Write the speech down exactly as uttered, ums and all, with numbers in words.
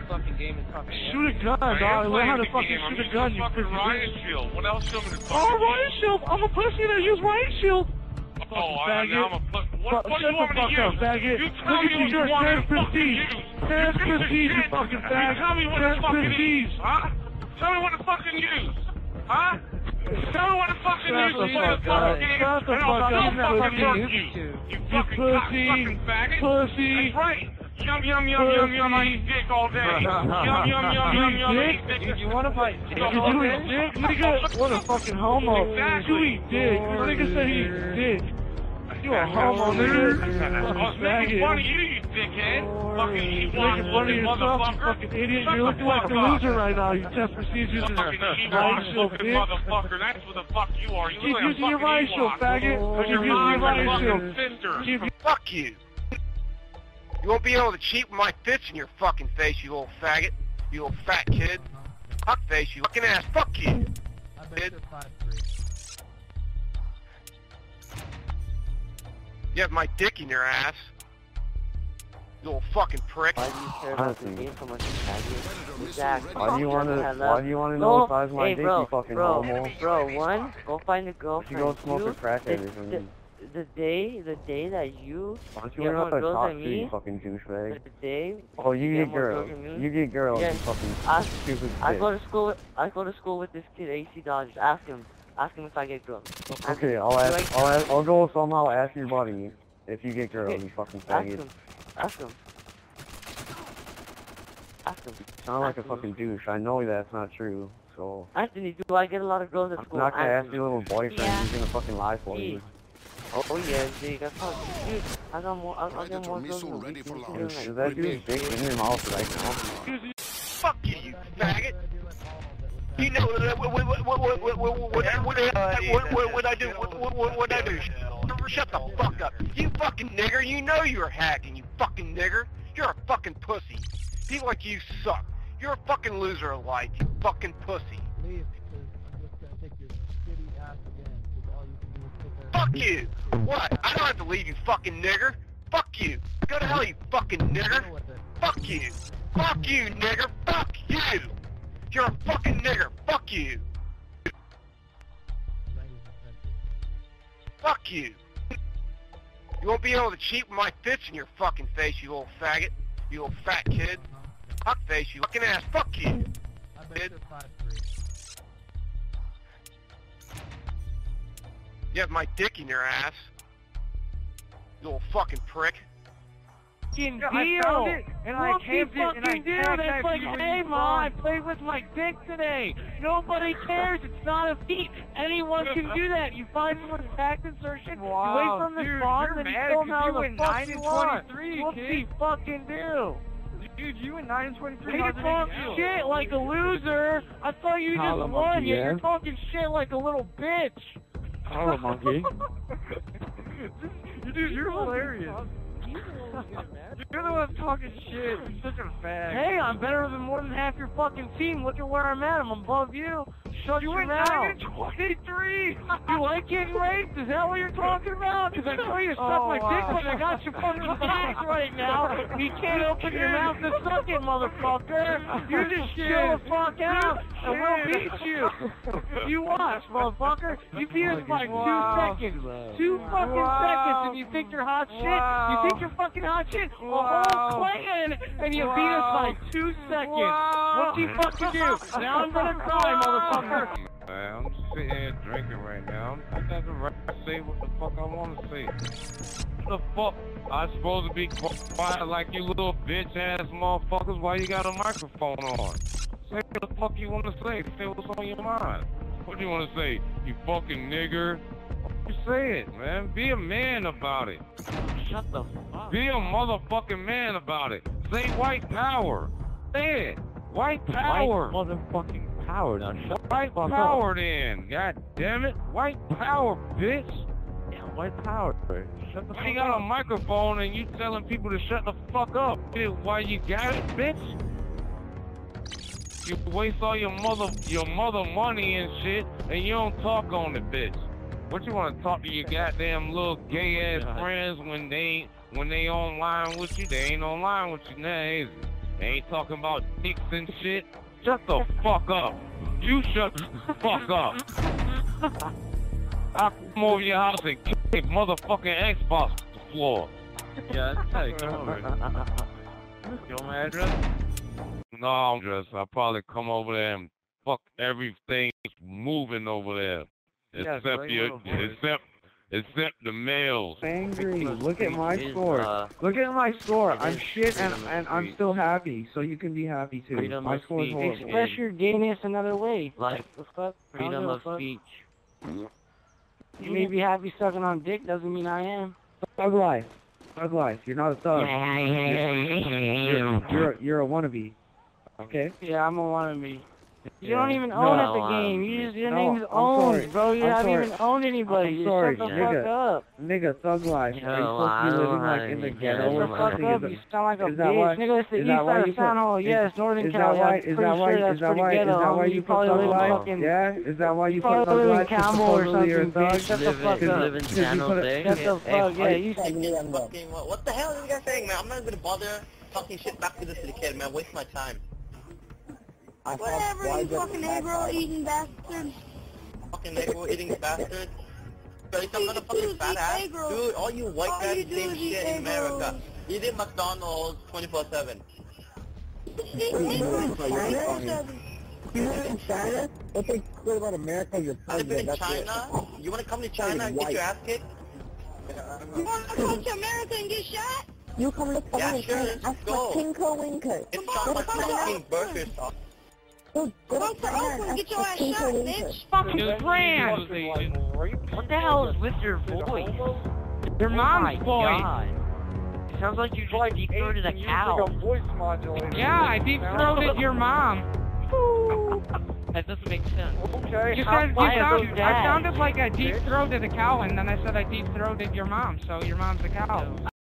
fucking game and talk. Shoot a gun, dog. Learn how to fucking shoot a gun, you fucking pussy riot bitch. shield. What else you want me to fucking Oh, riot shield! I'm a pussy that use riot shield! Oh, I, now I'm a put. What, what do Shut you want the me to fuck use? up, faggot. You tell Look me at you, what you're you want me to Terrence fucking Prestige. use. Terrence You piece of Prestige, you shit. fucking You fag. tell me what to Terrence fucking Prestige. use, huh? Tell me what to fucking use, huh? Tell me what to fucking Shut use the to play the fuck fucking up. game. Shut the and I'll fuck still up, fucking pussy. murk you. You You fucking pussy. cock fucking faggot. Pussy. That's right. Yum, yum, yum, yum, yum, I eat dick all day. Yum, yum, yum, yum, yum, I eat dick. Dude, you wanna fight dick? You do eat dick, nigga? What a fucking homo. Exactly. You eat dick. This nigga said he eats dick. You a homo, nigga. I was making fun of you, you dickhead. Fucking you Making fun of yourself, you motherfucker. fucking idiot. You're looking like the loser right now. You test Prestige using Fucking your riot shield, looking bitch. motherfucker. That's what the fuck you are. You Keep look like a using your fucking riot shield, Ewok. faggot. With Keep your using your mom and riot shield. fucking sister. Keep Fuck you. You won't be able to cheat with my fist in your fucking face, you little faggot. You little fat kid. Fuck face, you fucking ass. Fuck you. Kid. You have my dick in your ass. You little fucking prick. Why do you care about this game so much, faggot? Exactly. Why do you want to? Hello? Why do you want to know Go- the size of my hey, dick, bro, you fucking bro, homo? Bro, one, go find a girlfriend. You go smoke Two, a crackhead the, or something. the, the day, the day that you Why don't you get learn more how to girls talk than to, me, you fucking douchebag? the day Oh, you get get more girls. girls than me, You get girls, Yeah. you fucking I, stupid I bitch. go to school. With, I go to school with this kid, A C Dodgers. Ask him. Ask him if I get girls. Ask Okay, him. I'll Do ask, I- I'll ask, I'll go somehow ask your buddy if you get girls, Okay, you fucking Ask faggot. him. Ask him. Ask him. Sound like a Ask him. fucking douche. I know that's not true, so Anthony, do I get a lot of girls at I'm school? not gonna ask Anthony. your little boyfriend. Yeah. He's gonna fucking lie for you. Oh yeah, dude, I thought, dude, I got more, I, I got more girls than ready for you. launch. Is that dude's dick in your mouth right now? Fuck you, you faggot. You know what what what what what what what what what what what I do? What what what what I do? Shut the fuck up. You fucking nigger. You know you're hacking. You fucking nigger. You're a fucking pussy. People like you suck. You're a fucking loser of life. You fucking pussy. Leave, because I'm just gonna take your shitty ass again, because all you can do is sit there. Fuck you. What? I don't have to leave, you fucking nigger. Fuck you. Go to hell, you fucking nigger. Fuck you. Fuck you, nigger. Fuck you. You're a fucking nigger. Fuck you. Fuck you. You won't be able to cheat with my fist in your fucking face, you little faggot. You little fat kid. Fuck face, you fucking ass. Fuck you. Kid. You have my dick in your ass. You little fucking prick. Fucking Yeah, deal. I found it, and I Whoopsie camped it, and I fucking deal. tagged That's that like, for you hey, for mom, I fun. played with my dick today. Nobody cares. It's not a feat. Anyone can do that. You find someone's tax insertion, Wow, you wait for them to dude, spawn, you're then you mad kill 'cause them how you the went fuck nine you and want. twenty-three, Whoopsie kid. fucking do. Dude, you and nine and twenty-three. Hey, you how's it talk make you feel? shit like a loser. I thought you Holla, just won, monkey, yet yeah? you're talking shit like a little bitch. Holla, monkey. Dude, you're hilarious. You're the one talking shit. You're such a fag. Hey, I'm better than more than half your fucking team. Look at where I'm at. I'm above you. Shut You your went mouth. nine and twenty-three. You like getting raped? Is that what you're talking about? Because I tell you to suck Oh, my dick, wow. but I got you fucking back right now. And you can't open your mouth to suck it, motherfucker. You just chill the fuck out, and we'll beat you. You watch, motherfucker. You beat us by Wow. two seconds. Two fucking Wow. seconds, and you think you're hot shit. Wow. You think you're fucking hot shit. A Wow. whole clan, and you beat us by two seconds. Wow. What do you fucking do? Now I'm gonna cry, motherfucker. Man, I'm just sitting here drinking right now. I got the right to say what the fuck I want to say. What the fuck? I'm supposed to be quiet like you little bitch ass motherfuckers while you got a microphone on. Say what the fuck you want to say. Say what's on your mind. What do you want to say? You fucking nigger. You say it, man. Be a man about it. Shut the fuck. Be a motherfucking man about it. Say white power. Say it. White power. White motherfucking power. Now shut White the fuck power up. then. God damn it. White power, bitch. Yeah, white power. Shut the Why fuck you got up. a microphone and you telling people to shut the fuck up? Why you got it, bitch? You waste all your mother your mother money and shit and you don't talk on it, bitch. What you wanna talk to your goddamn little gay ass God. friends when they when they online with you? They ain't online with you now, is it? Ain't talking about dicks and shit. Shut the fuck up. You shut the fuck up. I'll come over your house and kick motherfucking Xbox to the floor. Yeah, that's how you come over. You want my address? No, I'm just, I'll probably come over there and fuck everything moving over there. Yeah, Except bring your, it over. except, except the males. Angry. Look at my Is, score. uh, Look at my score. it I'm is shit and, freedom of and I'm speech. still happy, so you can be happy too. Freedom My of score is speech. horrible. Express your gayness another way. Like, The fuck? I don't freedom give a of fuck. speech. You may be happy sucking on dick, doesn't mean I am. Thug life. Thug life. You're not a thug. You're, you're, a, you're a wannabe. Okay? Yeah, I'm a wannabe. You Yeah. don't even No, own at the um, game. You just, your no, name is I'm owned, sorry. bro. You I'm haven't sorry. even owned anybody. I'm You sorry, shut the nigga. fuck up. Nigga, thug life. No, Are you supposed to I be don't living have like in the any ghetto Shut or the friends. fuck something? up. Is You that- sound like a is that bitch. why- Nigga, it's the is east that why side you of San put- Jose. is- Yes, Northern Is that Cali. why? I'm Is pretty that why? sure Is that's that pretty why? Is ghetto, that why homie. you You put probably thug live in life? fucking... Yeah? Is that why you You put probably thug live in life? Campbell or Supposedly you're a something, bitch. thug? Shut the Live in, fuck up. live in Because you San put Jose. it- Shut the Hey, fuck, yeah, you... Fucking, what, what the hell is this guy saying, man? I'm not gonna bother talking shit back to this to the kid, man. Waste my time. Whatever, you fucking Negro eating bastard. Fucking Negro eating bastard. Bro, I'm not a You fucking do fat eat ass. egg rolls. Dude, all you white All guys you do same is eat shit egg in America. rolls. Eating McDonald's twenty-four seven. Eat Negro twenty-four seven. You live in China? What they say about America, you're I live in president. That's it. China. You wanna come to China and get your ass kicked? You want to come to America and get shot? You come to Yeah, China sure, and let's ask go. for Tinko Winker. It's not like fucking burgers. Go, go Come to to China Oakland and and get ask your for ass Tinko shot, Winker. bitch. Fucking brand! What the hell is with your voice? Your Oh my mom's voice. God. It sounds like you just deep throated a cow. voice modulator. Yeah, I deep throated your mom. That doesn't make sense. Okay. You how- said you why is sound, your I dad? sounded like I deep throated a cow, and then I said I deep throated your mom, so your mom's a cow.